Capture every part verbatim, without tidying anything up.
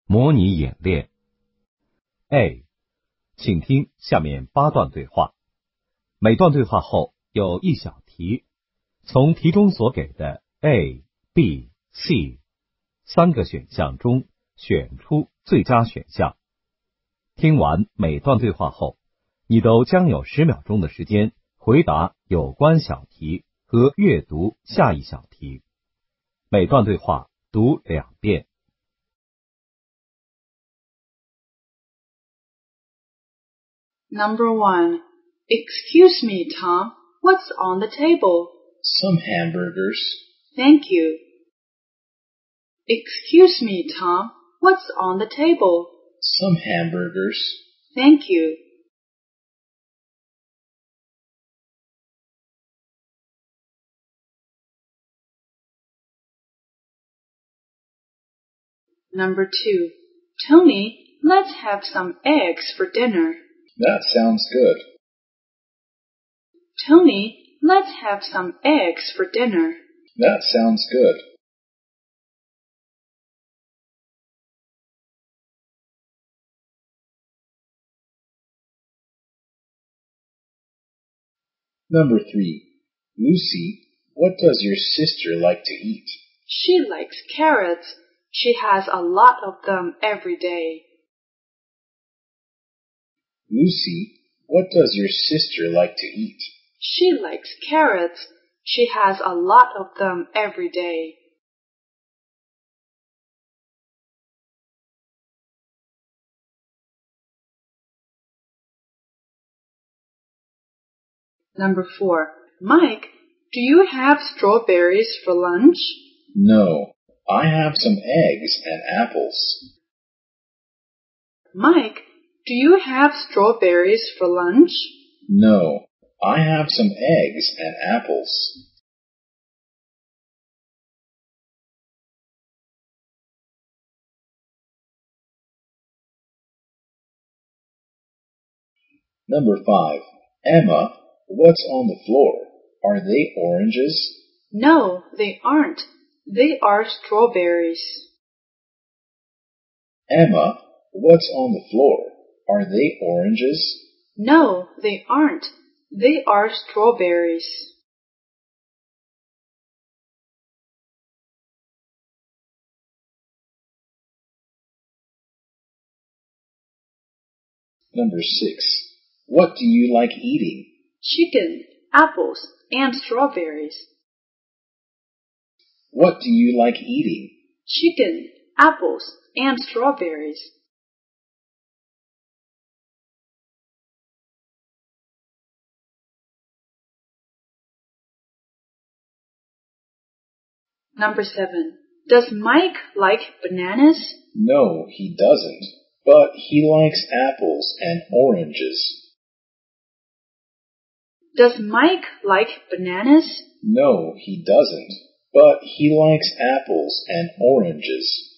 模拟演练。A， 请听下面八段对话，每段对话后有一小题，从题中所给的 A、B、C 三个选项中选出最佳选项。听完每段对话后，你都将有十秒钟的时间回答有关小题和阅读下一小题。每段对话读两遍。 Number one. Excuse me, Tom. What's on the table? Some hamburgers. Thank you. Excuse me, Tom. What's on the table? Some hamburgers. Thank you. Number two. Tony, let's have some eggs for dinner. That sounds good. Tony, let's have some eggs for dinner. That sounds good. Number three. Lucy, what does your sister like to eat? She likes carrots. She has a lot of them every day. Lucy, what does your sister like to eat? She likes carrots. She has a lot of them every day. Number four. Mike, do you have strawberries for lunch? No, I have some eggs and apples. Mike, do you have strawberries for lunch? No, I have some eggs and apples. Number five. Emma, what's on the floor? Are they oranges? No, they aren't. They are strawberries. Emma, what's on the floor? Are they oranges? No, they aren't. They are strawberries. Number six. What do you like eating? Chicken, apples, and strawberries. What do you like eating? Chicken, apples, and strawberries. Number seven. Does Mike like bananas? No, he doesn't. But he likes apples and oranges. Does Mike like bananas? No, he doesn't. But he likes apples and oranges.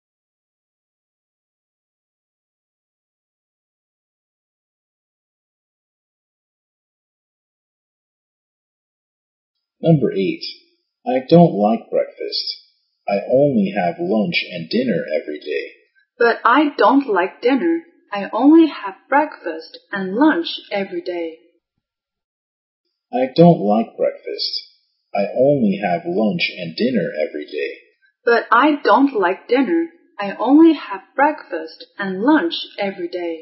Number eight. I don't like breakfast. I only have lunch and dinner every day. But I don't like dinner. I only have breakfast and lunch every day. I don't like breakfast. I only have lunch and dinner every day. But I don't like dinner. I only have breakfast and lunch every day.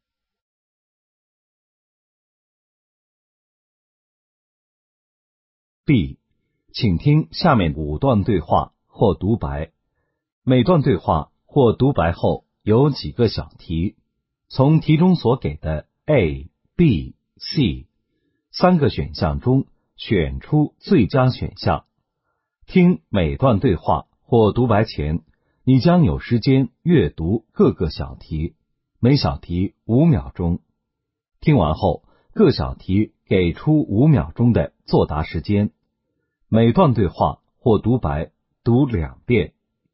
B， 请听下面五段对话或独白。每段对话或独白后有几个小题，从题中所给的 A、B、C 三个选项中选出最佳选项。听每段对话或独白前，你将有时间阅读各个小题，每小题五秒钟。听完后，各小题给出五秒钟的作答时间。每段对话或独白读两遍。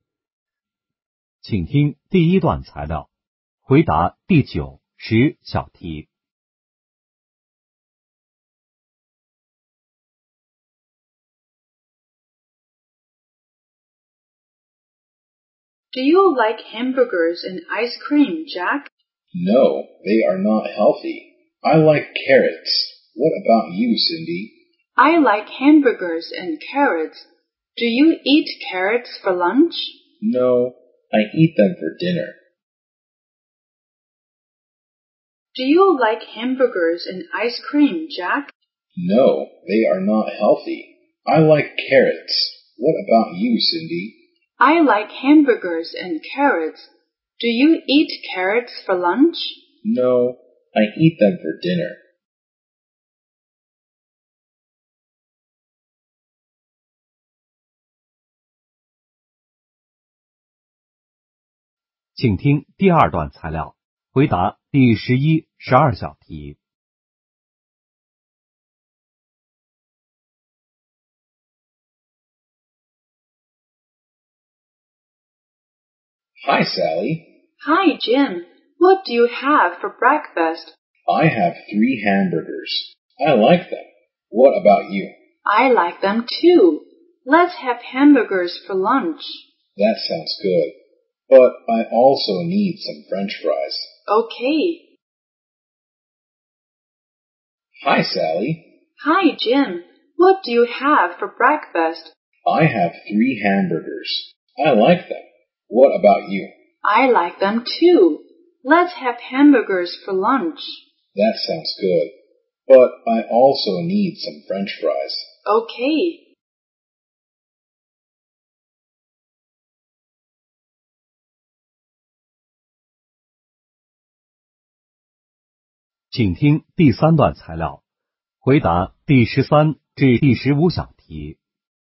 请听第一段材料，回答第九、十小题。 Do you like hamburgers and ice cream, Jack? No, they are not healthy. I like carrots. What about you, Cindy? I like hamburgers and carrots. Do you eat carrots for lunch? No, I eat them for dinner. Do you like hamburgers and ice cream, Jack? No, they are not healthy. I like carrots. What about you, Cindy? I like hamburgers and carrots. Do you eat carrots for lunch? No, I eat them for dinner. 请听第二段材料，回答第十一、十二小题。 Hi, Sally. Hi, Jim. What do you have for breakfast? I have three hamburgers. I like them. What about you? I like them too. Let's have hamburgers for lunch. That sounds good. But I also need some French fries. Okay. Hi, Sally. Hi, Jim. What do you have for breakfast? I have three hamburgers. I like them. What about you? I like them too. Let's have hamburgers for lunch. That sounds good. But I also need some French fries. Okay. 请听第三段材料，回答第十三至第十五小题。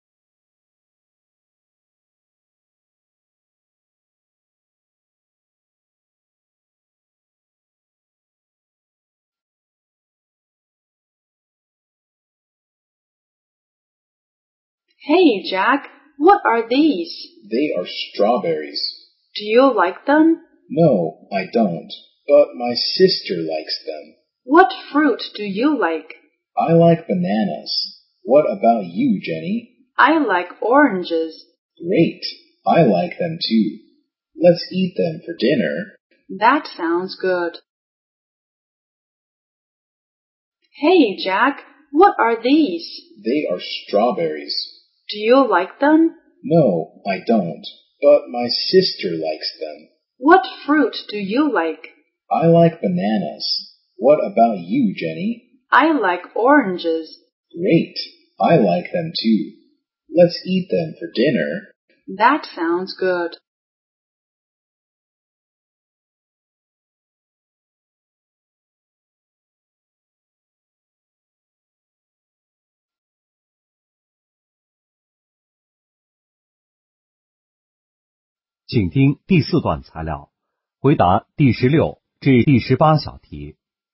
Hey, Jack. What are these? They are strawberries. Do you like them? No, I don't. But my sister likes them. What fruit do you like? I like bananas. What about you, Jenny? I like oranges. Great. I like them too. Let's eat them for dinner. That sounds good. Hey, Jack. What are these? They are strawberries. Do you like them? No, I don't. But my sister likes them. What fruit do you like? I like bananas. What about you, Jenny? I like oranges. Great. I like them too. Let's eat them for dinner. That sounds good. 请听第四段材料，回答第十六至第十八小题。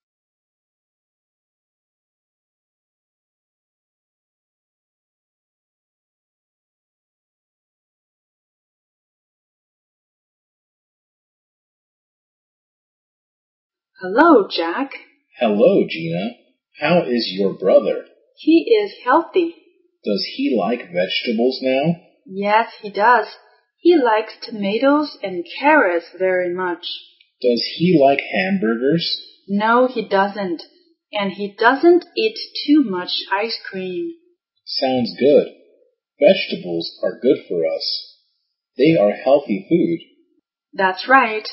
Hello, Jack. Hello, Gina. How is your brother? He is healthy. Does he like vegetables now? Yes, he does. He likes tomatoes and carrots very much. Does he like hamburgers? No, he doesn't. And he doesn't eat too much ice cream. Sounds good. Vegetables are good for us. They are healthy food. That's right.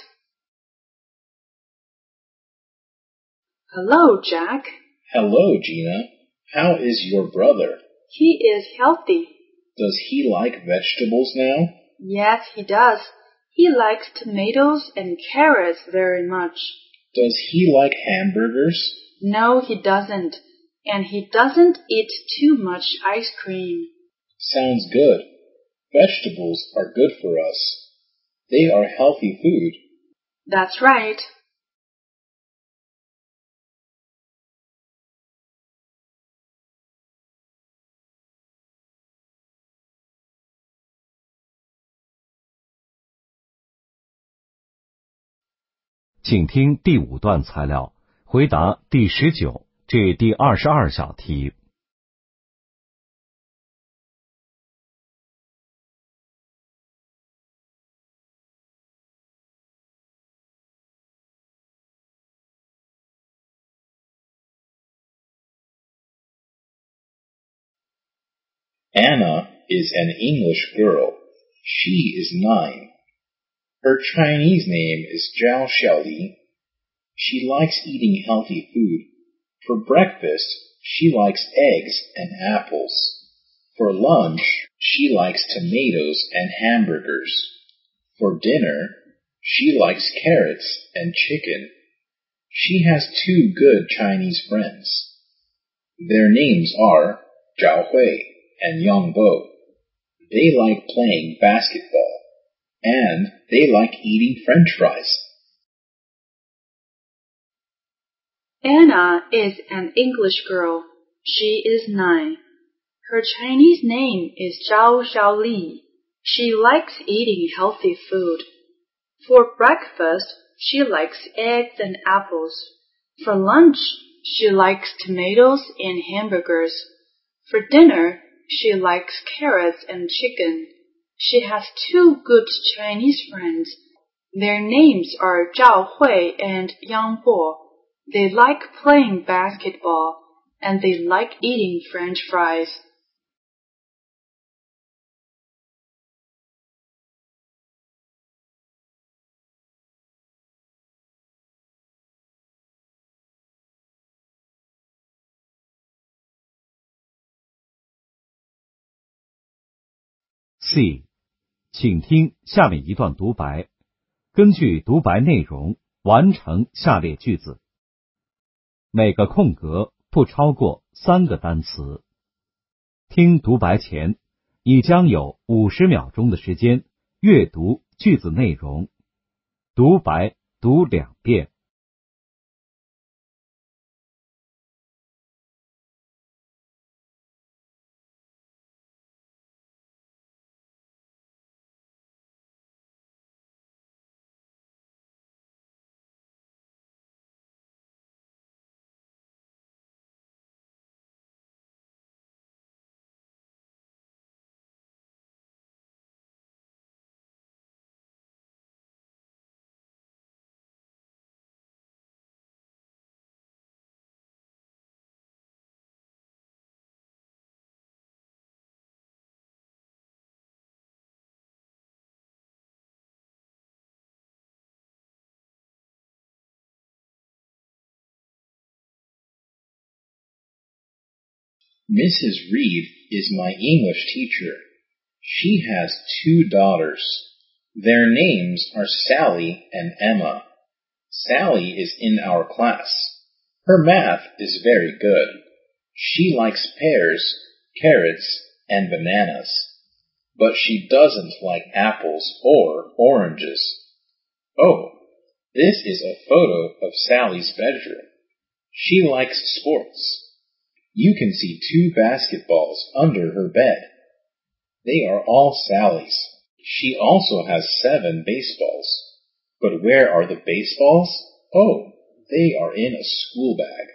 Hello, Jack. Hello, Gina. How is your brother? He is healthy. Does he like vegetables now? Yes, he does. He likes tomatoes and carrots very much. Does he like hamburgers? No, he doesn't. And he doesn't eat too much ice cream. Sounds good. Vegetables are good for us. They are healthy food. That's right. 请听第五段材料，回答第十九至第二十二小题。 Anna is an English girl. She is nine. Her Chinese name is Zhao Xiaoli. She likes eating healthy food. For breakfast, she likes eggs and apples. For lunch, she likes tomatoes and hamburgers. For dinner, she likes carrots and chicken. She has two good Chinese friends. Their names are Zhao Hui and Yang Bo. They like playing basketball, and they like eating French fries. Anna is an English girl. She is nine. Her Chinese name is Zhao Xiaoli. She likes eating healthy food. For breakfast, she likes eggs and apples. For lunch, she likes tomatoes and hamburgers. For dinner, she likes carrots and chicken. She has two good Chinese friends. Their names are Zhao Hui and Yang Bo. They like playing basketball, and they like eating French fries. C. 请听下面一段独白，根据独白内容完成下列句子。每个空格不超过三个单词。听独白前，你将有五十秒钟的时间阅读句子内容。独白读两遍。 Missus Reed is my English teacher. She has two daughters. Their names are Sally and Emma. Sally is in our class. Her math is very good. She likes pears, carrots, and bananas. But she doesn't like apples or oranges. Oh, this is a photo of Sally's bedroom. She likes sports. You can see two basketballs under her bed. They are all Sally's. She also has seven baseballs. But where are the baseballs? Oh, they are in a school bag.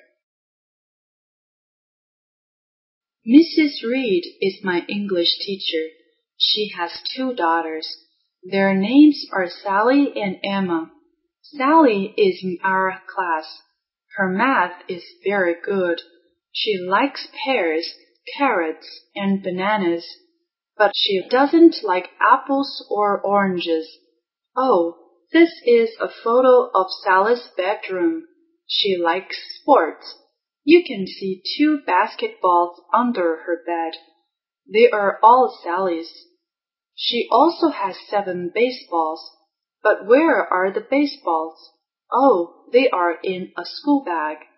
Missus Reed is my English teacher. She has two daughters. Their names are Sally and Emma. Sally is in our class. Her math is very good. She likes pears, carrots, and bananas, but she doesn't like apples or oranges. Oh, this is a photo of Sally's bedroom. She likes sports. You can see two basketballs under her bed. They are all Sally's. She also has seven baseballs. But where are the baseballs? Oh, they are in a school bag.